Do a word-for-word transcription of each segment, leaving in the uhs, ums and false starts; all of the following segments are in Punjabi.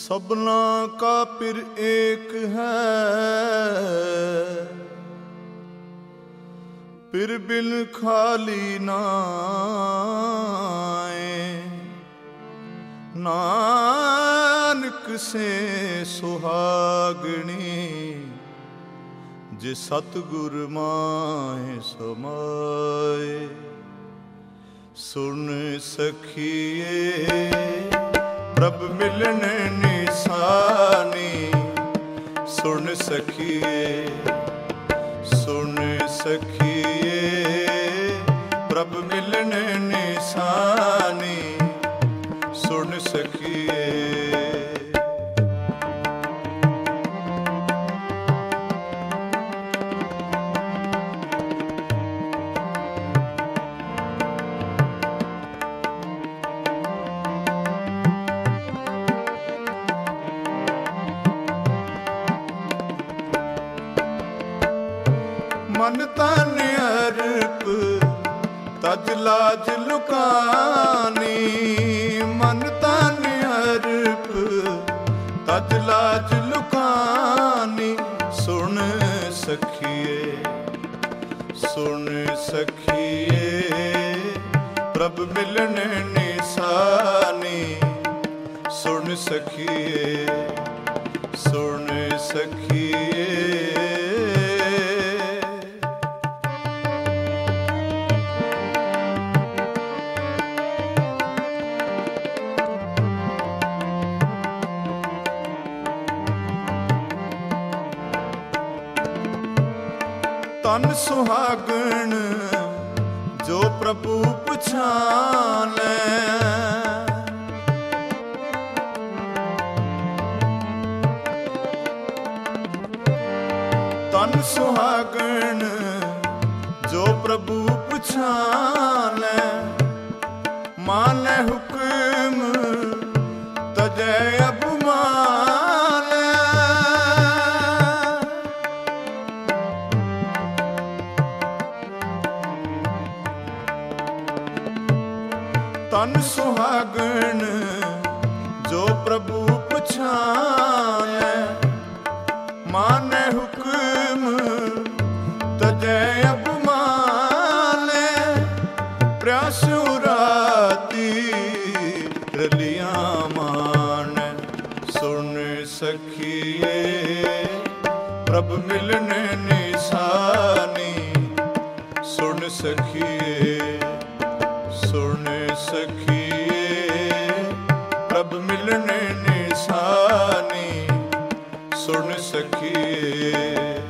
सबना का पिर एक है, पिर बिन खाली नाए। नानक से सुहागणी जे सतगुर माहे समाए। सुन सखिए प्रभ मिलन निशानी, सुन सखिए सुन सखिए प्रभ मिलन निशानी, सुन सखिए। मन तन अर्प तज लाज लुकानी, मन तन अर्प तज लाज लुकानी। सुन सखिए सुन सखिए प्रभ मिलन निशानी, सुन सखिए सुन सखिए। तन सुहागण जो प्रभु पछाने, तन सुहागण जो प्रभु पछाने। माने हुक्म तजै अभिमाने, तन सुहागण जो प्रभु पछाने। माने हुक्म तजै अभिमाने, प्यासु राती रलियां मान। सुन सखिए प्रभ मिलन निशानी, सुन सखिए सुन सखिए प्रभ मिलन निशानी, सुन सखिए।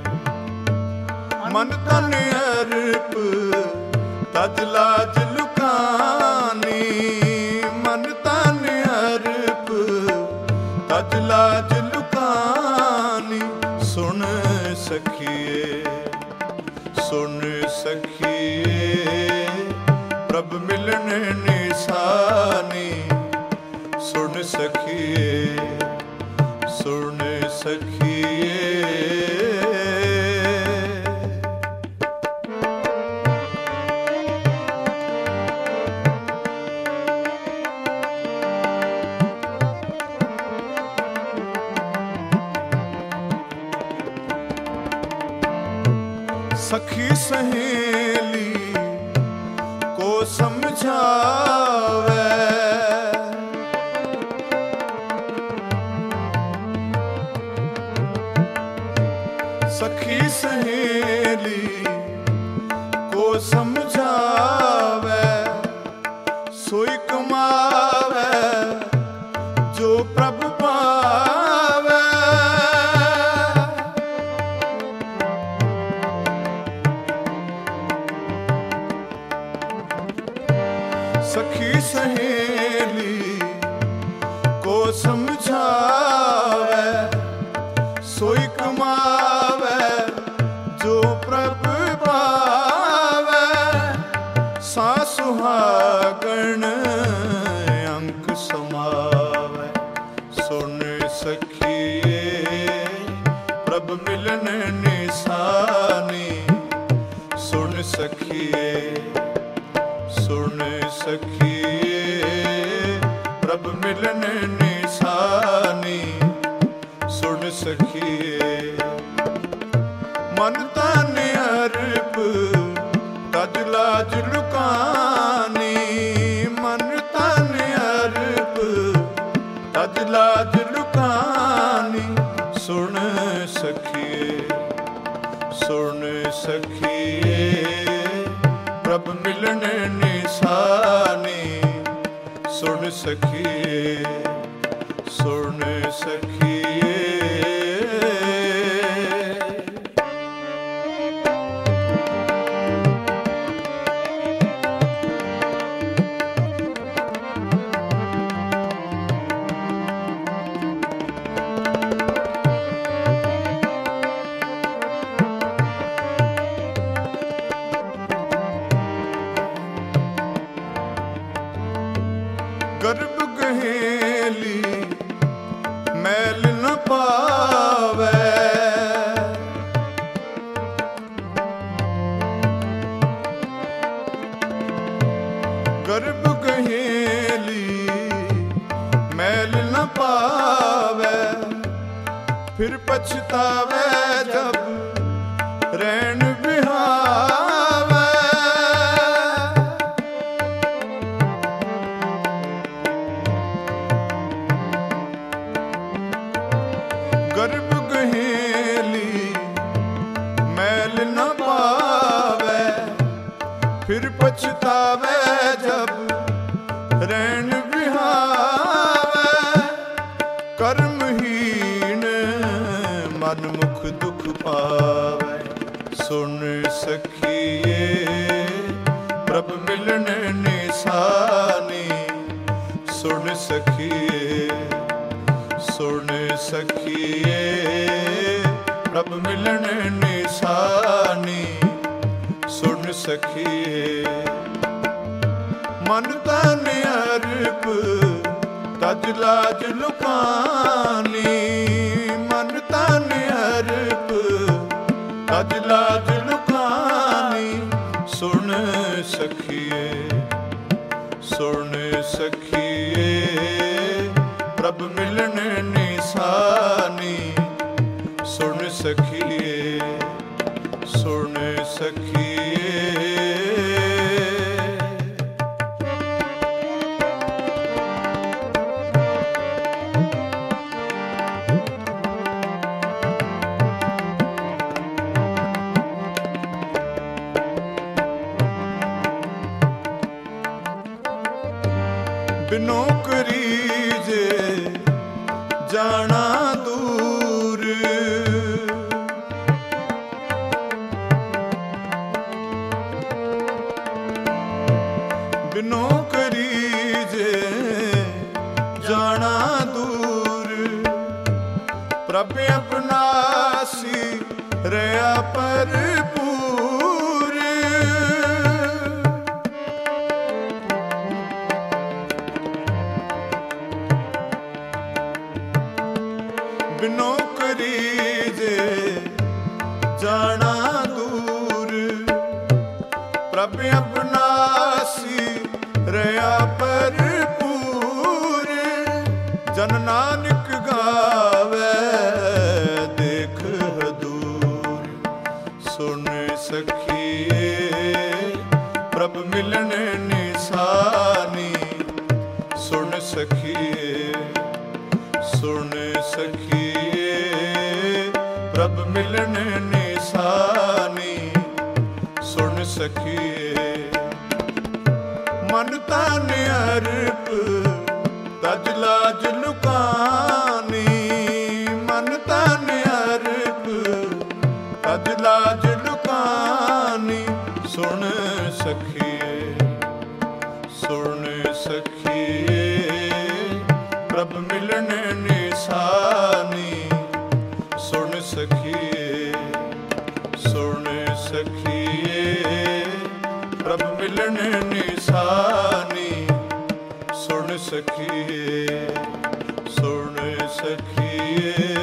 मन तन अर्प तज लाज लुकानी, मन तन अर्प तज लाज लुकानी। सुन सखिए सुन सखिए प्रभ मिलन निशानी, सुन सखिए सुन सखिए। सखी सहेली को समझावे, सखी सहेली को समझावे। सोई कमावे जो प्रभु पावे, सखी सहेली को समझावे। सोई कमावे जो प्रभु पावे, सासुहागण अंक समावे। सुन सखिए प्रभ मिलन निशानी, सुन सखिए सुन सखिए ਮਨ ਤਨ ਅਰਪ ਤਜ ਲਾਜ ਲੁਕਾਨੀ, ਮਨ ਤਨ ਅਰਪ ਤਜ ਲਾਜ ਲੁਕਾਨੀ। ਸੁਣ ਸਖੀਏ ਸੁਣ ਸਖੀਏ ਪ੍ਰਭ ਮਿਲਣ ਨਿਸ਼ਾਨੀ। ਸੁਣ ਸਖੀਏ ਸੁਣ ਸਖੀਏ। ਗਰਭ ਗਹੇਲੀ ਮੈਲ ਨ ਪਾਵੈ, ਗਰਭ ਗਹੇਲੀ ਮੈਲ ਨ ਪਾਵੈ। ਫਿਰ ਪਛਤਾਵੈ ਜਬ ਰੈਣ ਬਿਹਾਵੈ। ਗਰਭ ਗਹੇਲੀ ਮੈਲ ਨ ਪਾਵੈ, ਫਿਰ ਪਛਤਾਵੈ ਜਬ ਰੈਣ ਬਿਹਾਵੈ। ਕਰਮਹੀਣ ਮਨ ਮੁਖ ਦੁਖ ਪਾਵੈ। ਸੁਣ ਸਖੀਏ ਪ੍ਰਭ ਮਿਲਣ ਨਿਸ਼ਾਨੀ। ਸੁਣ ਸਖੀਏ ਸੁਣ ਸਖੀਏ ਪ੍ਰਭ ਮਿਲਣ ਨਿਸ਼ਾਨੀ। ਸੁਣ ਸਖੀਏ ਮਨ ਤਨ ਅਰਪ ਤਜ ਲਾਜ ਲੁਕਾਨੀ, ਮਨ ਤਨ ਅਰਪ ਤਜ ਲਾਜ ਲੁਕਾਨੀ। ਸੁਣ ਸਖੀਏ ਸੁਣ ਸਖੀਏ ਪ੍ਰਭ ਮਿਲਣ ਨਿਸ਼ਾਨੀ। ਸੁਣ ਸਖੀਏ ਸੁਣ ਸਖੀਏ। ਬਿਨੋ ਕਰੀਜੇ ਜਾਣਾ ਦੂਰ, ਬਿਨੋ ਕਰੀਜੇ ਜਾਣਾ ਦੂਰ। ਪ੍ਰਭ ਅਪਨਾਸੀ ਰਿਆ ਭਰਪੂਰ। ਬਿਨੋ ਕਰੀਜੇ ਜਾਣਾ ਦੂਰ। ਪ੍ਰਭ ਅਪਨਾਸੀ ਰਿਆ ਭਰਪੂਰ। ਜਨ ਨਾਨਕ ਗਾਵੇ ਦੇਖ ਹਦੂਰ। ਸੁਣ ਸਖੀਏ ਪ੍ਰਭ ਮਿਲਣ ਨਿਸ਼ਾਨੀ। ਸੁਣ ਸਖੀਏ ਸੁਣ ਸਖੀਏ ਪ੍ਰਭ ਮਿਲਣ ਨਿਸ਼ਾਨੀ। ਸੁਣ ਸਖੀਏ ਮਨ ਤਨ ਅਰਪ ਤਜ ਲਾਜ ਲੁਕਾਨੀ, ਮਨ ਤਨ ਅਰਪ ਤਜ ਲਾਜ ਲੁਕਾਨੀ। ਸੁਣ ਸਖੀਏ ਸੁਣ ਸਖੀਏ ਪ੍ਰਭ ਮਿਲਣ ਨਿਸ਼ਾਨੀ। ਸੁਣ ਸਖੀਏ ਸੁਣ ਸਖੀਏ ਪ੍ਰਭ ਮਿਲਣ ਨਿਸ਼ਾਨੀ। ਸੁਣ ਸਖੀਏ ਸੁਣ ਸਖੀਏ।